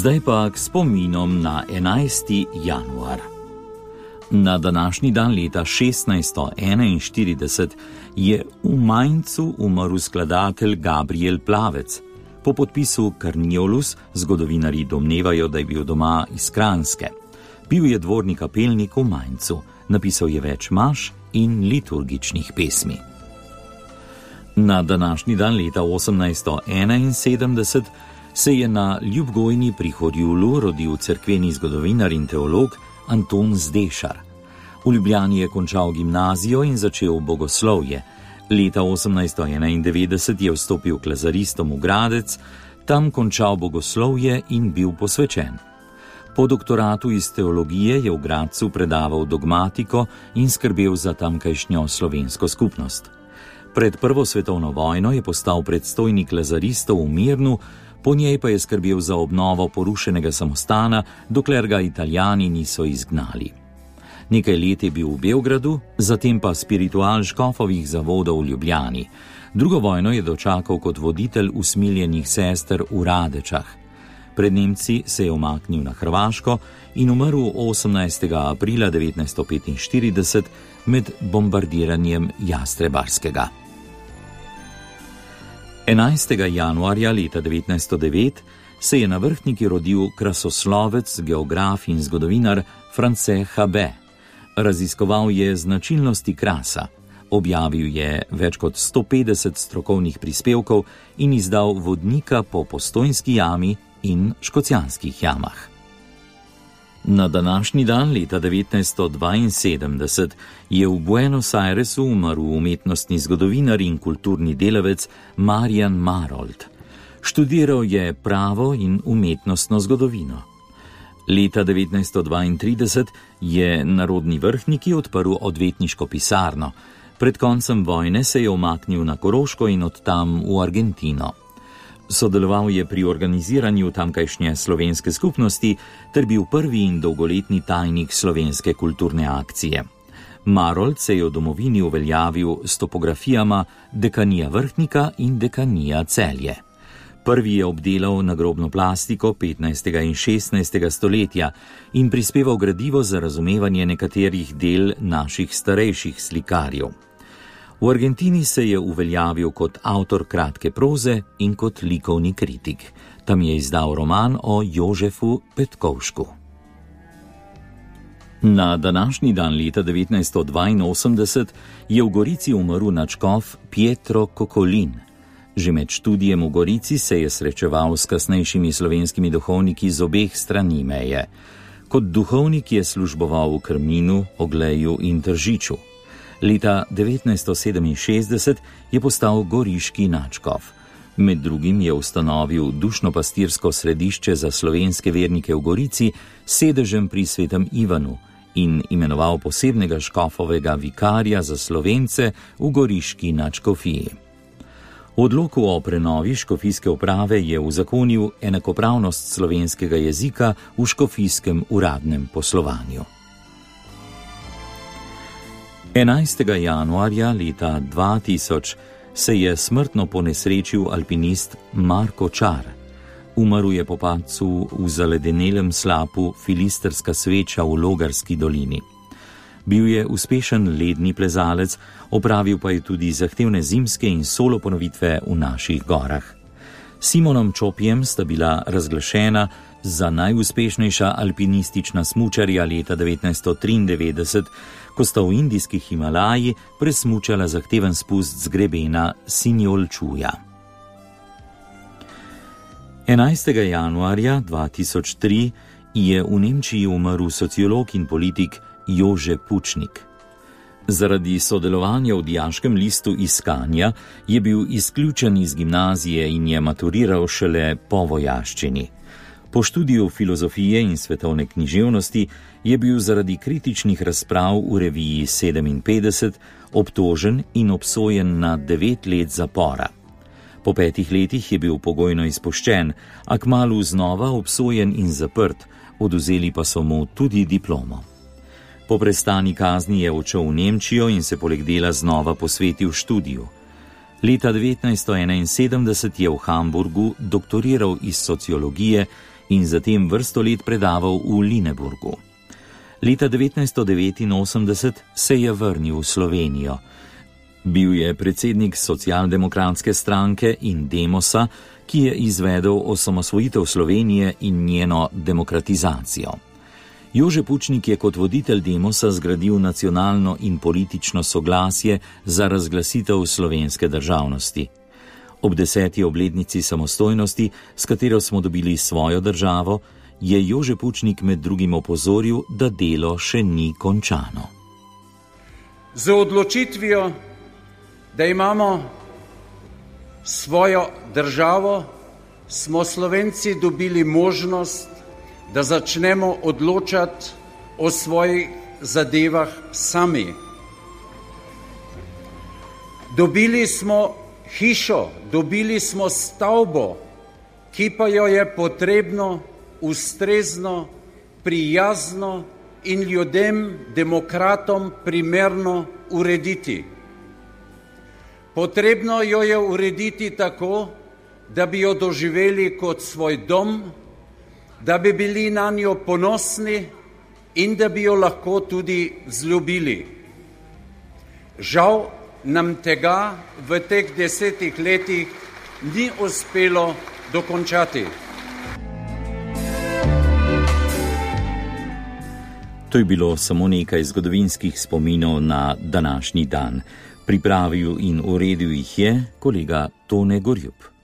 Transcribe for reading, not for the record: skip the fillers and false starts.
Zdaj pa k spominom na 11. januar. Na današnji dan leta 1641 je v Mainzu umrl skladatelj Gabriel Plavec. Po podpisu Carniolus zgodovinarji domnevajo, da je bil doma iz Kranjske. Bil je dvorni kapelnik v Mainzu, napisal je več maš in liturgičnih pesmi. Na današnji dan leta 1871 se je na Ljubgojni pri Horjulu rodil cerkveni zgodovinar in teolog Anton Zdešar. V Ljubljani je končal gimnazijo in začel bogoslovje. Leta 1891 je vstopil k lazaristom v Gradec, tam končal bogoslovje in bil posvečen. Po doktoratu iz teologije je v Gradcu predaval dogmatiko in skrbel za tamkajšnjo slovensko skupnost. Pred Prvo svetovno vojno je postal predstojnik lazaristov v Mirnu, po njej pa je skrbel za obnovo porušenega samostana, dokler ga Italijani niso izgnali. Nekaj let je bil v Beogradu, zatem pa spiritual škofovih zavodov v Ljubljani. Drugo vojno je dočakal kot voditelj usmiljenih sester v Radečah. Pred Nemci se je umaknil na Hrvaško in umrl 18. aprila 1945 med bombardiranjem Jastrebarskega. 11. januarja leta 1909 se je na Vrhniki rodil krasoslovec, geograf in zgodovinar France Habet. Raziskoval je značilnosti krasa, objavil je več kot 150 strokovnih prispevkov in izdal vodnika po Postojnski jami in Škocjanskih jamah. Na današnji dan leta 1972 je v Buenos Airesu umrl umetnostni zgodovinar in kulturni delavec Marian Marold. Študiral je pravo in umetnostno zgodovino. Leta 1932 je Narodni Vrhniki odprl odvetniško pisarno. Pred koncem vojne se je umaknil na Koroško in od tam v Argentino. Sodeloval je pri organiziranju tamkajšnje slovenske skupnosti ter bil prvi in dolgoletni tajnik slovenske kulturne akcije. Marold se je v domovini uveljavil s topografijama Dekanija Vrhnika in Dekanija Celje. Prvi je obdelal nagrobno plastiko 15. in 16. stoletja in prispeval gradivo za razumevanje nekaterih del naših starejših slikarjev. V Argentini se je uveljavil kot avtor kratke proze in kot likovni kritik. Tam je izdal roman o Jožefu Petkovšku. Na današnji dan leta 1982 je v Gorici umrl nadškof Pietro Kokolin. Že med študijem v Gorici se je srečeval s kasnejšimi slovenskimi duhovniki z obeh strani meje. Kot duhovnik je služboval v Krminu, Ogleju in Tržiču. Leta 1967 je postal goriški nadškof. Med drugim je ustanovil dušno-pastirsko središče za slovenske vernike v Gorici s sedežem pri Svetem Ivanu in imenoval posebnega škofovega vikarja za Slovence v goriški nadškofiji. V odloku o prenovi škofijske uprave je uzakonil enakopravnost slovenskega jezika v škofijskem uradnem poslovanju. 11. januarja leta 2000 se je smrtno ponesrečil alpinist Marko Čar. Umrl je po padcu v zaledenelem slapu Filisterska sveča v Logarski dolini. Bil je uspešen ledni plezalec, opravil pa je tudi zahtevne zimske in solo ponovitve v naših gorah. Simonom Čopjem sta bila razglašena za najuspešnejša alpinistična smučarja leta 1993, ko sta v indijskih Himalaji presmučala zahteven spust z grebena Sinjolčuja. 11. januarja 2003 je v Nemčiji umrl sociolog in politik Jože Pučnik. Zaradi sodelovanja v dijaškem listu Iskanja je bil izključen iz gimnazije in je maturiral šele po vojaščini. Po študiju filozofije in svetovne književnosti je bil zaradi kritičnih razprav v reviji 57 obtožen in obsojen na 9 let zapora. Po 5 letih je bil pogojno izpuščen, a kmalu znova obsojen in zaprt, odvzeli pa so mu tudi diplomo. Po prestani kazni je odšel v Nemčijo in se poleg dela znova posvetil študiju. Leta 1971 je v Hamburgu doktoriral iz sociologije in zatem vrsto let predaval v Lüneburgu. Leta 1989 se je vrnil v Slovenijo. Bil je predsednik socialdemokratske stranke in Demosa, ki je izvedel osamosvojitev Slovenije in njeno demokratizacijo. Jože Pučnik je kot voditelj Demosa zgradil nacionalno in politično soglasje za razglasitev slovenske državnosti. Ob 10. obletnici samostojnosti, s katero smo dobili svojo državo, je Jože Pučnik med drugim opozoril, da delo še ni končano. Z odločitvijo, da imamo svojo državo, smo Slovenci dobili možnost, da začnemo odločati o svojih zadevah sami. Dobili smo hišo, dobili smo stavbo, ki pa jo je potrebno ustrezno, prijazno in ljudem, demokratom primerno urediti. Potrebno jo je urediti tako, da bi jo doživeli kot svoj dom, da bi bili na njo ponosni in da bi jo lahko tudi vzljubili. Žal nam tega v teh 10 letih ni uspelo dokončati. To je bilo samo nekaj zgodovinskih spominov na današnji dan. Pripravil in uredil jih je kolega Tone Gorjup.